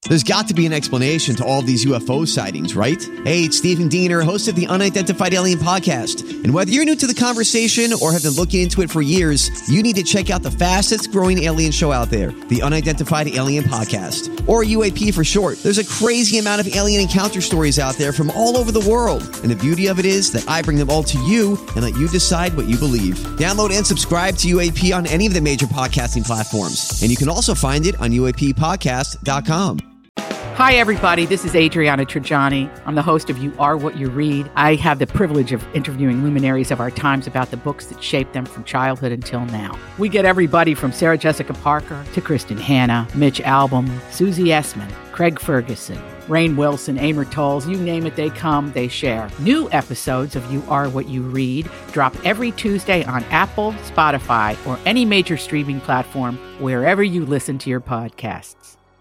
There's got to be an explanation to all of these UFO sightings, right? Hey, it's Stephen Diener, host of the Unidentified Alien Podcast. And whether you're new to the conversation or have been looking into it for years, you need to check out the fastest growing alien show out there, the Unidentified Alien Podcast, or UAP for short. There's a crazy amount of alien encounter stories out there from all over the world. And the beauty of it is that I bring them all to you and let you decide what you believe. Download and subscribe to UAP on any of the major podcasting platforms. And you can also find it on UAPpodcast.com. Hi, everybody. This is Adriana Trajani. I'm the host of You Are What You Read. I have the privilege of interviewing luminaries of our times about the books that shaped them from childhood until now. We get everybody from Sarah Jessica Parker to Kristen Hanna, Mitch Albom, Susie Essman, Craig Ferguson, Rainn Wilson, Amor Tolls, you name it, they come, they share. New episodes of You Are What You Read drop every Tuesday on Apple, Spotify, or any major streaming platform wherever you listen to your podcasts.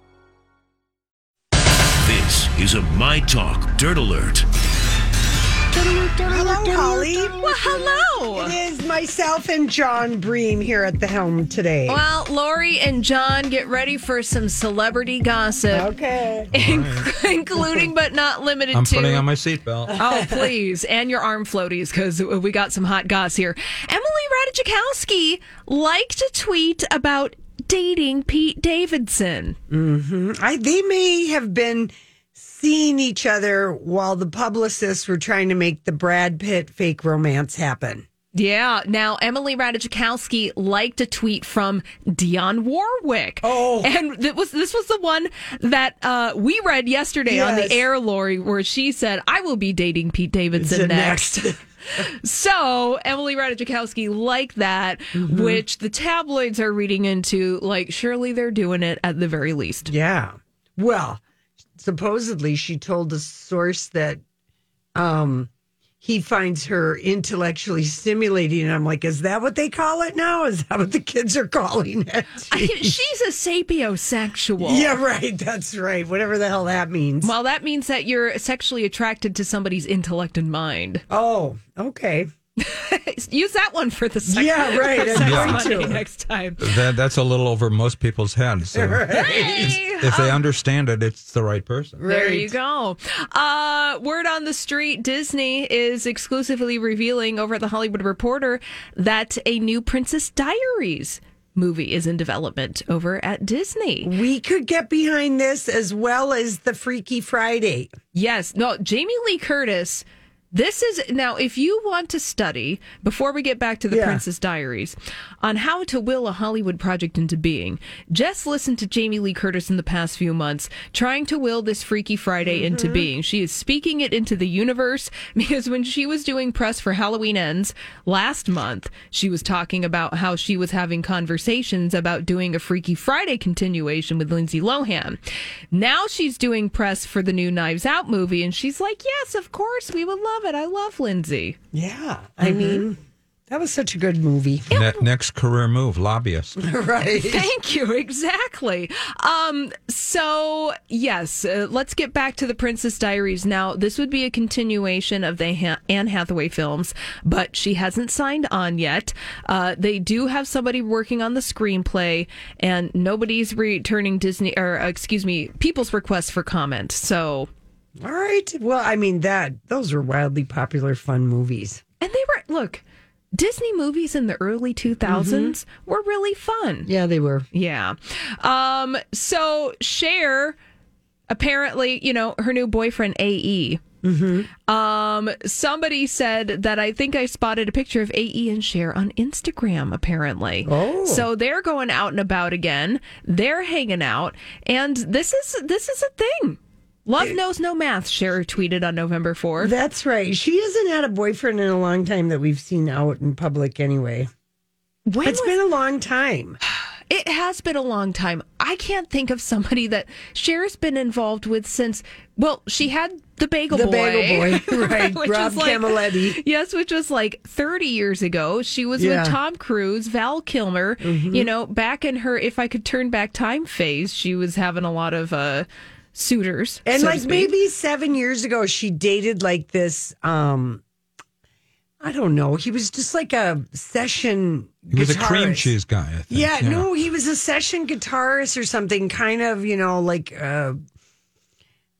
This is a My Talk Dirt Alert. Hello, Holly. Well, hello. It is myself and John Bream here at the helm today. Well, Lori and John, get ready for some celebrity gossip. Okay. Including but not limited I'm to... putting on my seatbelt. Oh, please. And your arm floaties, because we got some hot goss here. Emily Ratajkowski liked a tweet about dating Pete Davidson. Mm-hmm. They may have been seeing each other while the publicists were trying to make the Brad Pitt fake romance happen. Yeah. Now, Emily Ratajkowski liked a tweet from Dionne Warwick. Oh. And this was the one that we read yesterday on the air, Lori, where she said, I will be dating Pete Davidson next. So, Emily Ratajkowski liked that, which the tabloids are reading into, like, surely they're doing it at the very least. Yeah. Well, supposedly she told a source that he finds her intellectually stimulating. And I'm like, is that what they call it now? Is that what the kids are calling it? She's a sapiosexual. Yeah, right. That's right. Whatever the hell that means. Well, that means that you're sexually attracted to somebody's intellect and mind. Oh, okay. Use that one for the sex. Yeah, right. Next time. That's a little over most people's heads. So Right. if they understand it, it's the right person. Right. There you go. Word on the street, Disney is exclusively revealing over at the Hollywood Reporter that a new Princess Diaries movie is in development over at Disney. We could get behind this as well as the Freaky Friday. Yes. No, Jamie Lee Curtis. This is now, if you want to study, before we get back to the Princess Diaries, on how to will a Hollywood project into being, just listen to Jamie Lee Curtis in the past few months trying to will this Freaky Friday into being. She is speaking it into the universe, because when she was doing press for Halloween Ends last month, she was talking about how she was having conversations about doing a Freaky Friday continuation with Lindsay Lohan. Now she's doing press for the new Knives Out movie, and she's like, yes, of course, we would love it. I love Lindsay. Yeah. I mean, that was such a good movie. Next career move, lobbyist. Right. Thank you. Exactly. So, yes, let's get back to the Princess Diaries. Now, this would be a continuation of the Anne Hathaway films, but she hasn't signed on yet. They do have somebody working on the screenplay, and nobody's returning people's requests for comment. So... All right. Well, I mean, those were wildly popular, fun movies. And they were, look, Disney movies in the early 2000s were really fun. Yeah, they were. Yeah. So Cher, apparently, her new boyfriend, AE. Somebody said that I think I spotted a picture of AE and Cher on Instagram, apparently. Oh. So they're going out and about again. They're hanging out. And this is a thing. Love knows no math, Cher tweeted on November 4th. That's right. She hasn't had a boyfriend in a long time that we've seen out in public anyway. It's been a long time. It has been a long time. I can't think of somebody that Cher's been involved with since, well, she had the Bagel Boy. The Bagel Boy, right. Rob Camilletti. Yes, which was like 30 years ago. She was with Tom Cruise, Val Kilmer. Back in her If I Could Turn Back Time phase, she was having a lot of... suitors. And so like maybe 7 years ago, she dated like this, I don't know. He was just like a session guitarist. He was a cream cheese guy, I think. Yeah, no, he was a session guitarist or something, kind of, like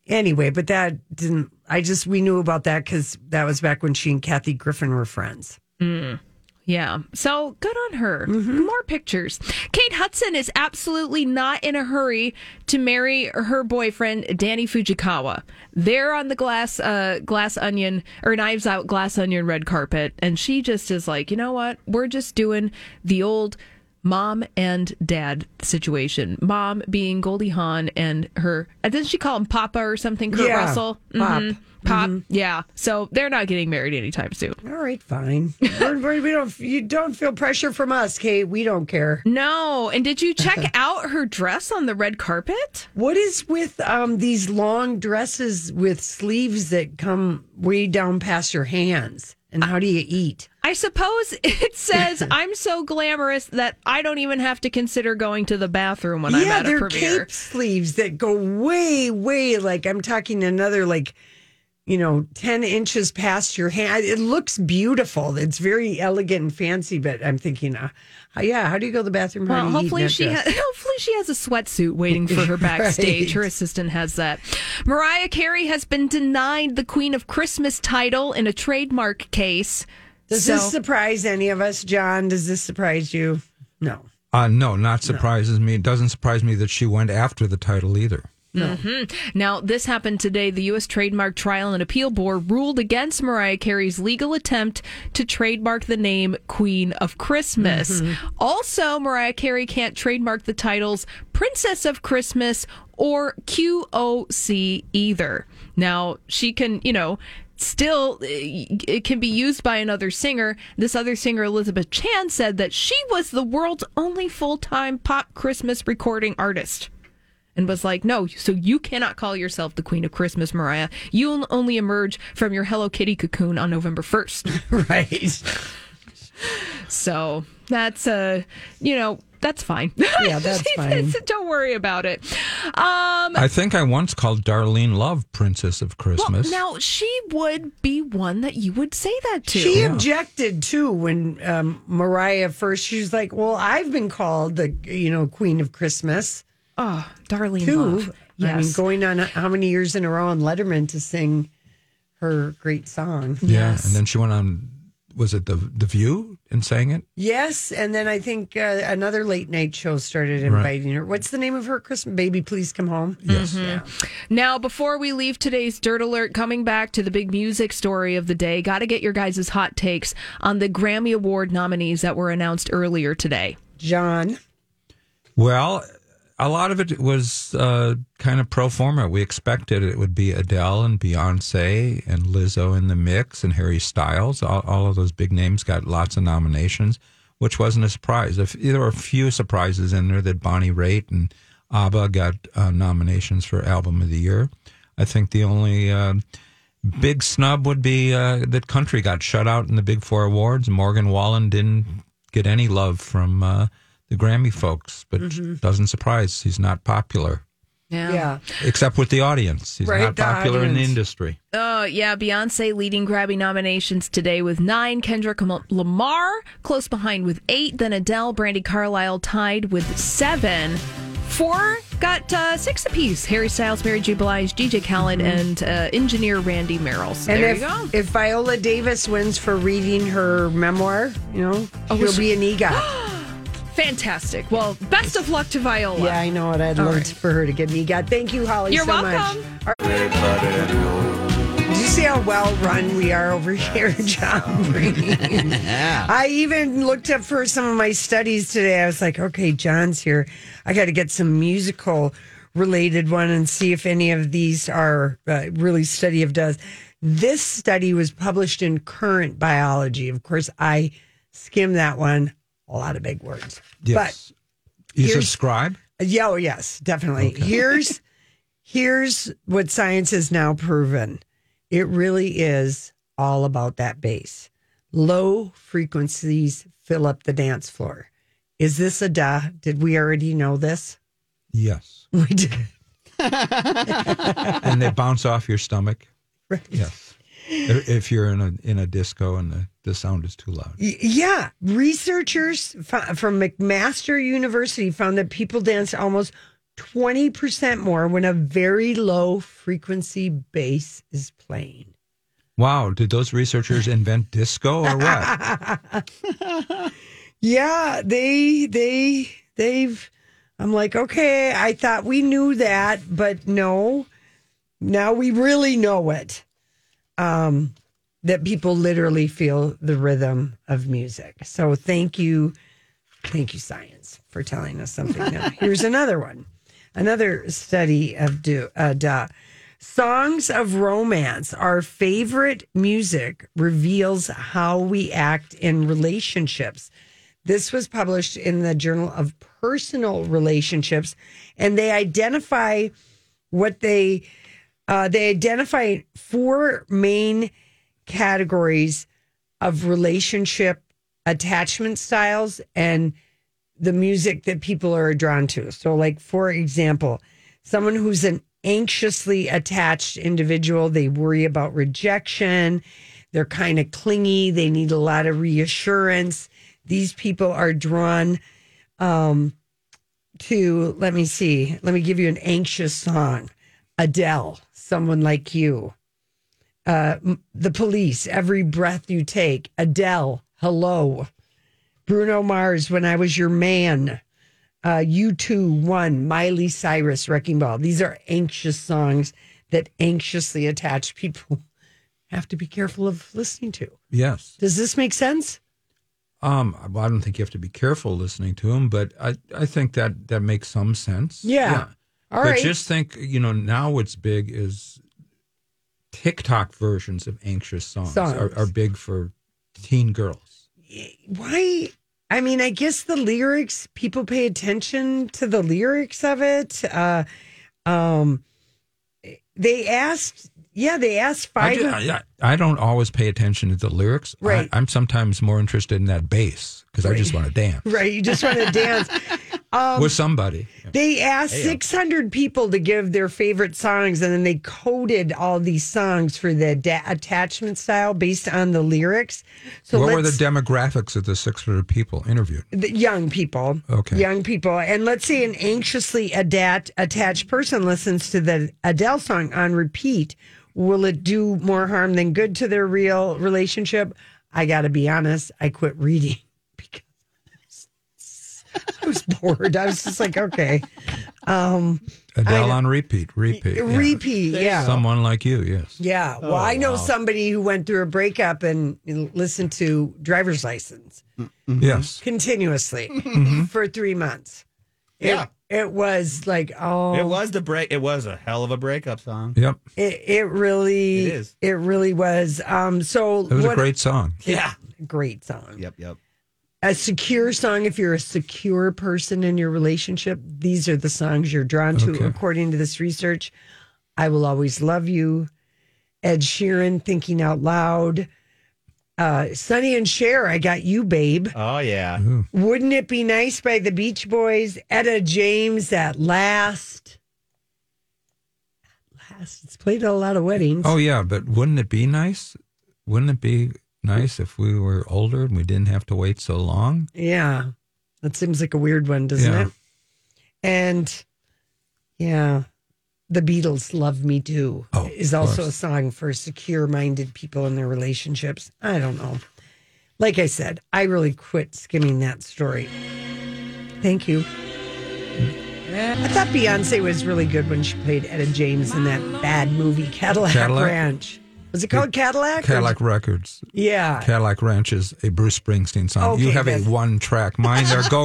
Anyway, but that didn't. We knew about that because that was back when she and Kathy Griffin were friends. Yeah. So good on her. More pictures. Kate Hudson is absolutely not in a hurry to marry her boyfriend, Danny Fujikawa. They're on the Glass Onion or Knives Out Glass Onion red carpet. And she just is like, you know what? We're just doing the old mom and dad situation. Mom being Goldie Hawn and her, didn't she call him Papa or something? Kurt Russell? Pop. Yeah. So they're not getting married anytime soon. All right, fine. You don't feel pressure from us, Kate. We don't care. No. And did you check out her dress on the red carpet? What is with these long dresses with sleeves that come way down past your hands? And how do you eat? I suppose it says, I'm so glamorous that I don't even have to consider going to the bathroom when I'm at a premiere. Yeah, they're cape sleeves that go way, way, like I'm talking another 10 inches past your hand. It looks beautiful. It's very elegant and fancy, but I'm thinking, how do you go to the bathroom? Well, hopefully she has a sweatsuit waiting for her backstage. Right. Her assistant has that. Mariah Carey has been denied the Queen of Christmas title in a trademark case. Does this surprise any of us, John? Does this surprise you? No. No, not surprises me. It doesn't surprise me that she went after the title either. No. Now, this happened today. The U.S. Trademark Trial and Appeal Board ruled against Mariah Carey's legal attempt to trademark the name Queen of Christmas. Also, Mariah Carey can't trademark the titles Princess of Christmas or QOC either. Now, she can, still, it can be used by another singer. This other singer, Elizabeth Chan, said that she was the world's only full-time pop Christmas recording artist. And was like, no, so you cannot call yourself the Queen of Christmas, Mariah. You'll only emerge from your Hello Kitty cocoon on November 1st. Right. So that's, that's fine. Yeah, that's fine. Don't worry about it. I think I once called Darlene Love Princess of Christmas. Well, now, she would be one that you would say that to. She objected, too, when Mariah first, she was like, well, I've been called the, Queen of Christmas. Oh, Darlene Love. Yes. I mean, going on how many years in a row on Letterman to sing her great song. Yeah, yes. And then she went on, was it The View and sang it? Yes, and then I think another late night show started inviting her. What's the name of her Christmas? Baby, Please Come Home? Yes. Yeah. Now, before we leave today's Dirt Alert, coming back to the big music story of the day, got to get your guys' hot takes on the Grammy Award nominees that were announced earlier today. John? Well, a lot of it was kind of pro forma. We expected it would be Adele and Beyonce and Lizzo in the mix and Harry Styles. All of those big names got lots of nominations, which wasn't a surprise. There were a few surprises in there that Bonnie Raitt and ABBA got nominations for Album of the Year. I think the only big snub would be that country got shut out in the Big Four awards. Morgan Wallen didn't get any love from the Grammy folks, but doesn't surprise. He's not popular. Yeah. Except with the audience. He's not popular in the industry. Oh, yeah. Beyonce leading Grammy nominations today with 9. Kendrick Lamar close behind with 8. Then Adele, Brandi Carlile tied with 7. 4 got 6 apiece. Harry Styles, Mary J. Blige, DJ Khaled, and engineer Randy Merrill. So there you go. If Viola Davis wins for reading her memoir, she'll be an EGOT. Fantastic. Well, best of luck to Viola. Yeah, I know it. I'd love for her to get an EGOT. Thank you, Holly, You're so welcome. Much. Did you see how well run we are over here, John? I even looked up for some of my studies today. I was like, okay, John's here. I got to get some musical related one and see if any of these are really study of does. This study was published in Current Biology. Of course, I skimmed that one. A lot of big words. Yes. But you subscribe? Yeah, yes, definitely. Okay. Here's what science has now proven. It really is all about that bass. Low frequencies fill up the dance floor. Is this a duh? Did we already know this? Yes. We did. And they bounce off your stomach? Right. Yes. If you're in a disco and the sound is too loud. Yeah. Researchers from McMaster University found that people danced almost 20% more when a very low frequency bass is playing. Wow. Did those researchers invent disco or what? Yeah, they've. I'm like, okay, I thought we knew that, but no. Now we really know it. That people literally feel the rhythm of music. So thank you, science, for telling us something. Now, here's another one. Another study of songs of romance. Our favorite music reveals how we act in relationships. This was published in the Journal of Personal Relationships, and they identify they identify 4 main categories of relationship attachment styles and the music that people are drawn to. So, like, for example, someone who's an anxiously attached individual, they worry about rejection. They're kind of clingy. They need a lot of reassurance. These people are drawn to, let me give you an anxious song. Adele, Someone Like You. The Police, Every Breath You Take. Adele, Hello. Bruno Mars, When I Was Your Man. U2, One. Miley Cyrus, Wrecking Ball. These are anxious songs that anxiously attached people have to be careful of listening to. Yes. Does this make sense? Well, I don't think you have to be careful listening to them, but I think that makes some sense. Yeah. All right. But just think, now what's big is TikTok versions of anxious songs. Are big for teen girls. Why? I mean, I guess the lyrics, people pay attention to the lyrics of it. They asked 5. I don't always pay attention to the lyrics. Right. I'm sometimes more interested in that bass because I just want to dance. Right. You just want to dance. With somebody. They asked 600 people to give their favorite songs, and then they coded all these songs for the attachment style based on the lyrics. So what were the demographics of the 600 people interviewed? The young people. Okay. Young people. And let's say an anxiously attached person listens to the Adele song on repeat. Will it do more harm than good to their real relationship? I got to be honest. I quit reading because I was bored. I was just like, okay. Adele on repeat. Repeat, yeah. Someone Like You, yes. Yeah. Well, I know somebody who went through a breakup and listened to Driver's License. Mm-hmm. Yes. Continuously for 3 months. Yeah. It was like, It was the break. It was a hell of a breakup song. Yep. It really is. It really was. So it was a great song. Yeah. Great song. Yep. A secure song, if you're a secure person in your relationship, these are the songs you're drawn to, according to this research. I Will Always Love You, Ed Sheeran, Thinking Out Loud, Sonny and Cher, I Got You, Babe. Oh, yeah. Ooh. Wouldn't It Be Nice by the Beach Boys, Etta James, At Last. It's played at a lot of weddings. Oh, yeah, but wouldn't it be nice? Wouldn't it be nice if we were older and we didn't have to wait so long? Yeah. That seems like a weird one, doesn't it? And, yeah, The Beatles' Love Me Do is also a song for secure-minded people in their relationships. I don't know. Like I said, I really quit skimming that story. Thank you. I thought Beyonce was really good when she played Etta James in that bad movie, Cadillac Ranch. Was it called Cadillac? Cadillac Records. Yeah. Cadillac Ranch is a Bruce Springsteen song. Okay, you have a one-track mind there. Go.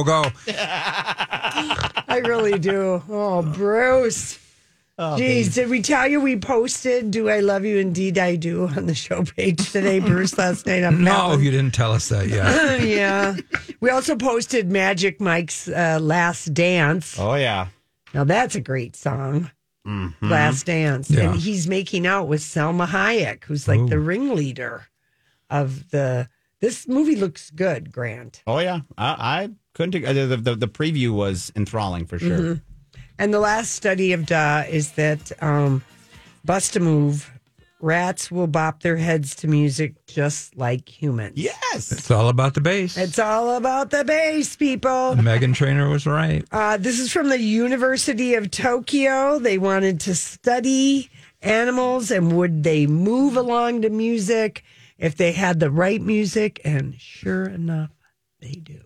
I really do. Oh, Bruce. Oh, Geez, baby. did we tell you we posted Do I Love You? Indeed I Do on the show page today, Bruce, last night on No, you didn't tell us that yet. Yeah. We also posted Magic Mike's Last Dance. Oh, yeah. Now, that's a great song. Mm-hmm. Last Dance. Yeah. And he's making out with Selma Hayek, who's like the ringleader of this movie looks good, Grant. Oh, yeah. I couldn't take the preview was enthralling for sure. Mm-hmm. And the last study of is that Bust a Move rats will bop their heads to music just like humans. Yes. It's all about the bass. It's all about the bass, people. Meghan Trainor was right. This is from the University of Tokyo. They wanted to study animals and would they move along to music if they had the right music, and sure enough, they do.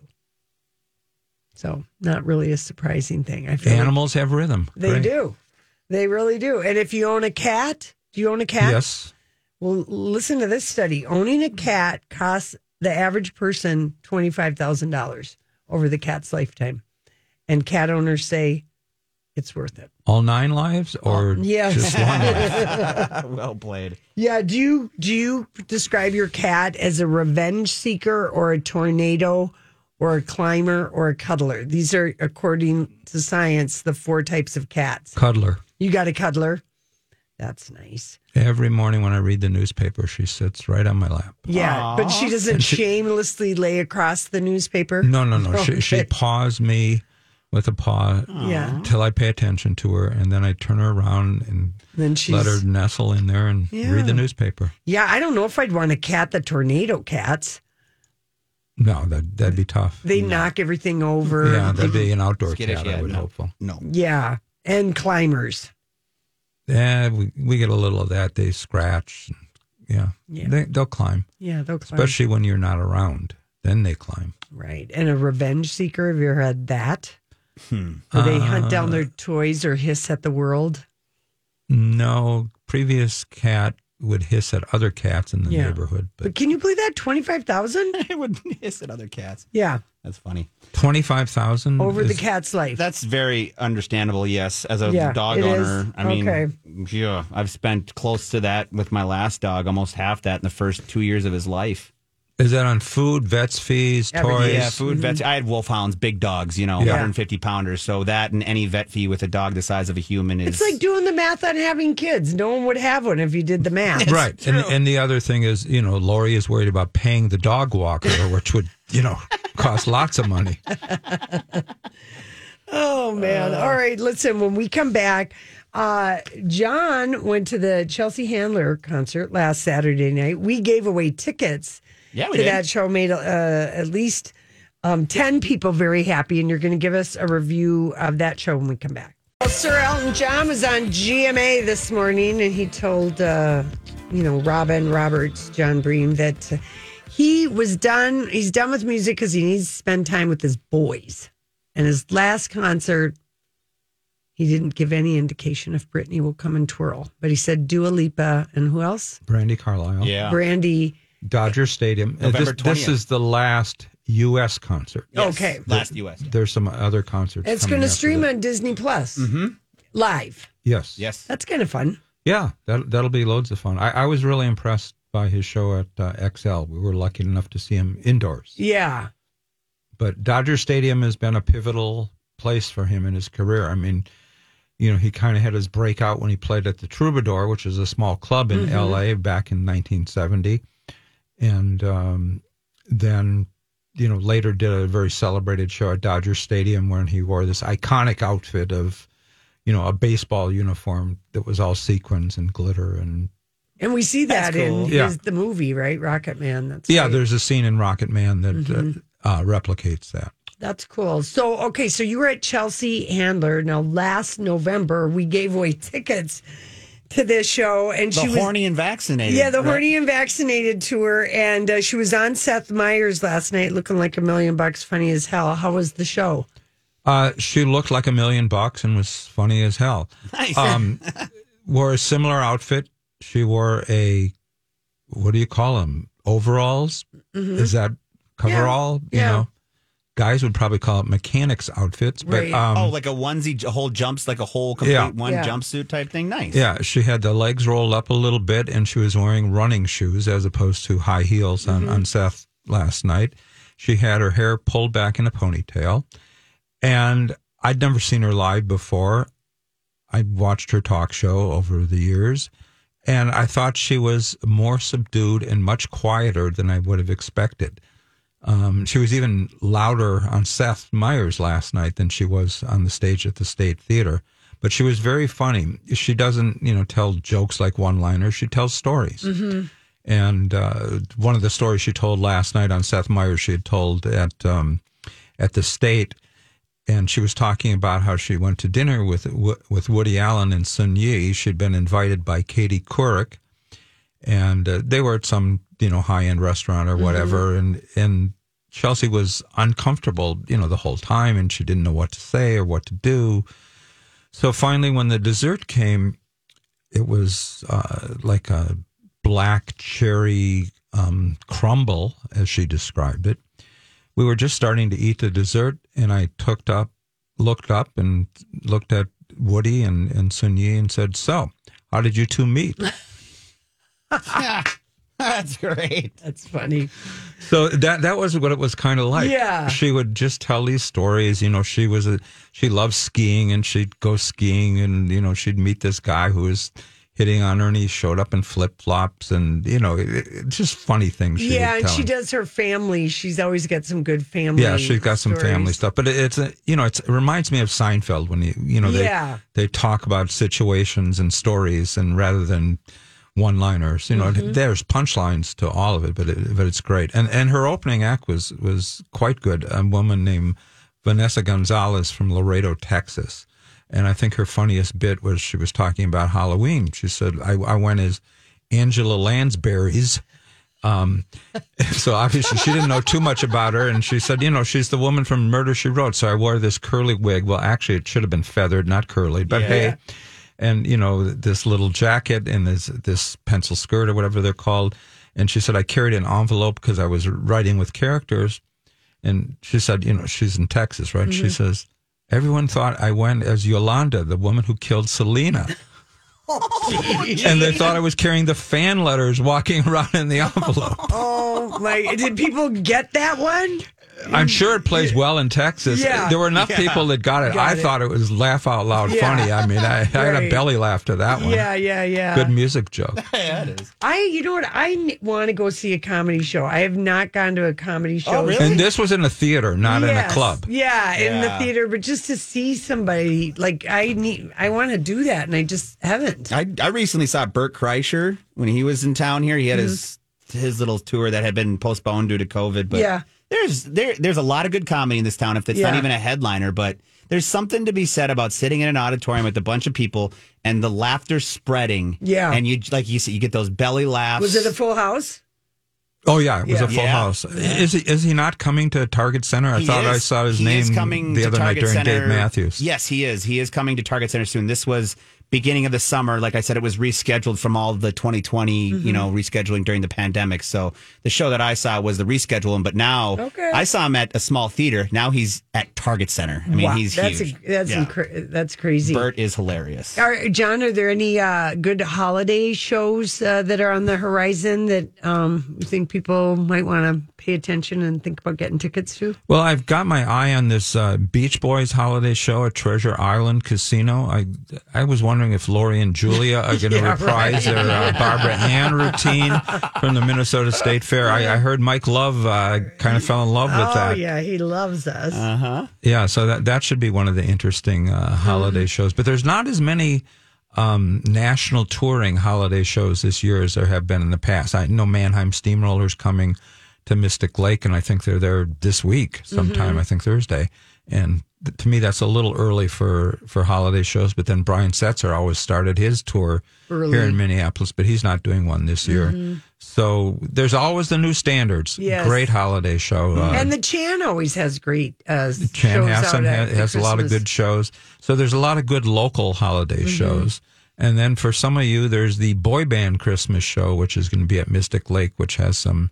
So, not really a surprising thing. I feel Animals have rhythm. they Great. do. They really do. And if you own a cat, do you own a cat? Yes. Well, listen to this study. Owning a cat costs the average person $25,000 over the cat's lifetime. And cat owners say it's worth it. All 9 lives or yes. just one life? Well played. Yeah. Do you describe your cat as a revenge seeker or a tornado or a climber or a cuddler? These are, according to science, the 4 types of cats. Cuddler. You got a cuddler? That's nice. Every morning when I read the newspaper, she sits right on my lap. Yeah, but she doesn't shamelessly lay across the newspaper? No. Okay. She paws me with a paw Yeah. till I pay attention to her, and then I turn her around and Then she's, let her nestle in there and read the newspaper. Yeah, I don't know if I'd want a cat that tornado cats. No, that'd be tough. They knock everything over. Yeah, that'd be an outdoor Skittish, cat, yeah, I would no. hope for. No. Yeah, and climbers. Yeah, we get a little of that. They scratch. Yeah. They'll climb, Yeah, they'll climb. especially when you're not around. Then they climb. Right. And a revenge seeker, have you ever had that? Do they hunt down their toys or hiss at the world? No, previous cat would hiss at other cats in the Yeah. neighborhood, But but can you believe that? 25,000? I would hiss at other cats. Yeah, That's funny. 25,000 over the is- cat's life. That's very understandable, yes. As a Yeah, dog it owner, is. I mean, Okay. yeah, I've spent close to that with my last dog, almost half that in the first 2 years of his life. Is that on food, vets fees, Everything. toys? Yeah, food, vets. I had wolfhounds, big dogs, Yeah. 150 pounders. So that and any vet fee with a dog the size of a human is. It's like doing the math on having kids. No one would have one if you did the math. Right. And the other thing is, Lori is worried about paying the dog walker, which would, cost lots of money. Oh, man. All right. Listen, when we come back, John went to the Chelsea Handler concert last Saturday night. We gave away tickets Yeah, we to did. that show, made at least 10 people very happy. And you're going to give us a review of that show when we come back. Well, Sir Elton John was on GMA this morning, and he told, Robin Roberts, John Bream, that he was done. He's done with music because he needs to spend time with his boys. And his last concert, he didn't give any indication if Britney will come and twirl. But he said Dua Lipa and who else? Brandy Carlisle. Yeah. Brandy. Dodger Stadium. November This 20th. is the last U.S. concert. Yes, Okay. Last U.S. There's some other concerts. It's coming going to after stream that. on Disney Plus live. Yes. Yes. That's kind of fun. Yeah, that'll be loads of fun. I was really impressed by his show at XL. We were lucky enough to see him indoors. Yeah. But Dodger Stadium has been a pivotal place for him in his career. I mean, he kind of had his breakout when he played at the Troubadour, which is a small club in L.A. back in 1970. And then, later did a very celebrated show at Dodger Stadium when he wore this iconic outfit of, a baseball uniform that was all sequins and glitter. And And we see that That's cool. in the movie, right? Rocket Man. That's yeah, right. there's a scene in Rocket Man that replicates that. That's cool. So you were at Chelsea Handler. Now, last November, we gave away tickets to this show. And The she was horny and vaccinated. Yeah, the right? horny and vaccinated tour. And she was on Seth Meyers last night looking like $1 million, funny as hell. How was the show? She looked like $1 million and was funny as hell. Nice. Wore a similar outfit. She wore a, what do you call them? Overalls? Is that coverall? Yeah. Guys would probably call it mechanics outfits. But Right. like a onesie, a whole jumps, like a whole complete Yeah. jumpsuit type thing. Nice. yeah, she had the legs rolled up a little bit, and she was wearing running shoes as opposed to high heels on Seth last night. She had her hair pulled back in a ponytail. And I'd never seen her live before. I'd watched her talk show over the years, and I thought she was more subdued and much quieter than I would have expected. She was even louder on Seth Meyers last night than she was on the stage at the State Theater. But she was very funny. She doesn't, tell jokes like one-liners. She tells stories. Mm-hmm. And one of the stories she told last night on Seth Meyers, she had told at the State, and she was talking about how she went to dinner with Woody Allen and Sun Yi. She'd been invited by Katie Couric, and they were at some high-end restaurant or whatever, and Chelsea was uncomfortable, the whole time, and she didn't know what to say or what to do. So finally, when the dessert came, it was like a black cherry crumble, as she described it. We were just starting to eat the dessert, and I looked up and looked at Woody and Sun Yi and said, "So, how did you two meet?" That's great. That's funny. So that was what it was kind of like. Yeah. She would just tell these stories. She loved skiing, and she'd go skiing, and she'd meet this guy who was hitting on her, and he showed up in flip flops, and it's just funny things. And she does her family. She's always got some good family. Yeah, she's got some family stuff. But it reminds me of Seinfeld when they talk about situations and stories, and rather than one-liners, there's punchlines to all of it, but it's great. And her opening act was quite good. A woman named Vanessa Gonzalez from Laredo, Texas. And I think her funniest bit was she was talking about Halloween. She said, I went as Angela Lansbury's. So obviously she didn't know too much about her. And she said, she's the woman from Murder, She Wrote. So I wore this curly wig. Well, actually, it should have been feathered, not curly. But hey, and, this little jacket and this pencil skirt or whatever they're called. And she said, I carried an envelope because I was writing with characters. And she said, she's in Texas, right? Mm-hmm. She says, everyone thought I went as Yolanda, the woman who killed Selena. And they thought I was carrying the fan letters walking around in the envelope. Oh, my. Did people get that one? I'm sure it plays well in Texas. Yeah. There were enough people that got it. I thought it was laugh out loud funny. I mean, I had a belly laugh to that one. Yeah. Good music joke. Yeah, it is. You know what? I want to go see a comedy show. I have not gone to a comedy show. Oh, really? And this was in a theater, not in a club. Yeah, in the theater, but just to see somebody, like I want to do that, and I just haven't. I recently saw Bert Kreischer when he was in town here. He had his little tour that had been postponed due to COVID, but there's a lot of good comedy in this town. If it's not even a headliner, but there's something to be said about sitting in an auditorium with a bunch of people and the laughter spreading. Yeah, and you like you see, you get those belly laughs. Was it a full house? Oh yeah, it was a full house. Is he not coming to Target Center? I thought I saw his name the other night during Dave Matthews. Yes, he is. He is coming to Target Center soon. This was beginning of the summer. Like I said, it was rescheduled from all the 2020, rescheduling during the pandemic. So the show that I saw was the reschedule, but now I saw him at a small theater. Now he's at Target Center. I mean, he's huge. That's crazy. Bert is hilarious. John, are there any good holiday shows that are on the horizon that you think people might want to pay attention and think about getting tickets to? Well, I've got my eye on this Beach Boys holiday show at Treasure Island Casino. I was wondering if Lori and Julia are going to reprise their Barbara Ann routine from the Minnesota State Fair. I heard Mike Love kind of fell in love with that. Oh, yeah, he loves us. Uh-huh. Yeah, so that should be one of the interesting holiday shows. But there's not as many national touring holiday shows this year as there have been in the past. I know Mannheim Steamrollers coming to Mystic Lake, and I think they're there this week sometime, I think Thursday. And to me, that's a little early for holiday shows. But then Brian Setzer always started his tour here in Minneapolis, but he's not doing one this year. So there's always the new standards. Yes. Great holiday show. And the Chan always has great Chan shows Hassan has a lot of good shows. So there's a lot of good local holiday shows. And then for some of you, there's the Boy Band Christmas show, which is going to be at Mystic Lake, which has some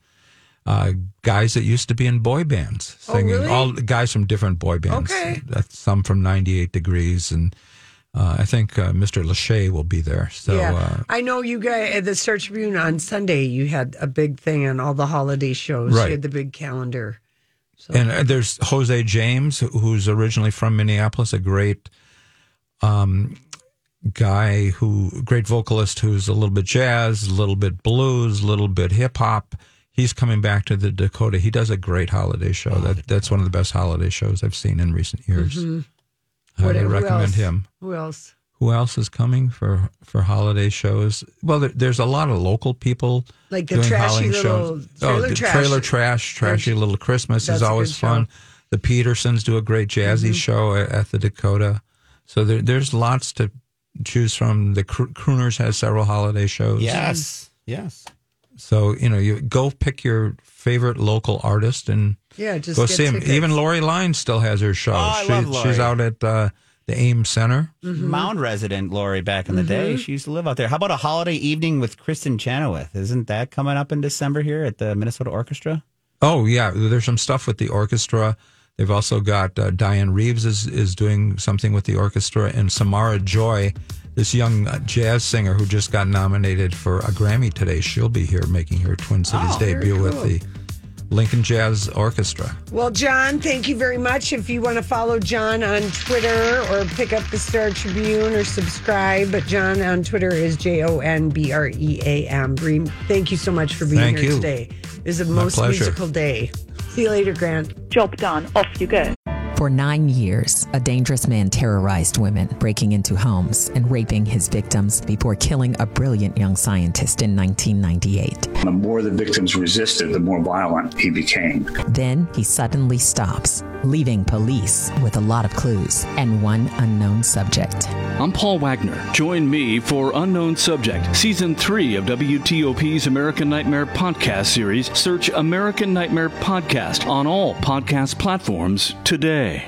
guys that used to be in boy bands singing. Oh, really? All guys from different boy bands. Okay. Some from 98 Degrees, and I think Mr. Lachey will be there. So I know you guys at the Star Tribune on Sunday. You had a big thing on all the holiday shows. Right. You had the big calendar. So. And there's Jose James, who's originally from Minneapolis, a great guy, great vocalist who's a little bit jazz, a little bit blues, a little bit hip hop. He's coming back to the Dakota. He does a great holiday show. That's one of the best holiday shows I've seen in recent years. Highly recommend him. Who else? Who else is coming for holiday shows? Well, there's a lot of local people like the doing trashy holiday little shows. Trailer Trash, Trashy Little Christmas is always fun. The Petersons do a great jazzy show at the Dakota. So there's lots to choose from. The Crooners has several holiday shows. Yes. So, you go pick your favorite local artist and just go see him. Even Lori Line still has her show. I love Lori. She's out at the Ames Center. Mound resident Lori back in the day. She used to live out there. How about a holiday evening with Kristen Chenoweth? Isn't that coming up in December here at the Minnesota Orchestra? Oh, yeah. There's some stuff with the orchestra. They've also got Diane Reeves is doing something with the orchestra, and Samara Joy, this young jazz singer who just got nominated for a Grammy today. She'll be here making her Twin Cities debut with the Lincoln Jazz Orchestra. Well, John, thank you very much. If you want to follow John on Twitter or pick up the Star Tribune or subscribe, but John on Twitter is JONBREAM. Bream, thank you so much for being here today. It is a most musical day. See you later, Grant. Job done. Off you go. For 9 years, a dangerous man terrorized women, breaking into homes and raping his victims before killing a brilliant young scientist in 1998. The more the victims resisted, the more violent he became. Then he suddenly stops, leaving police with a lot of clues and one unknown subject. I'm Paul Wagner. Join me for Unknown Subject, Season 3 of WTOP's American Nightmare podcast series. Search American Nightmare Podcast on all podcast platforms today.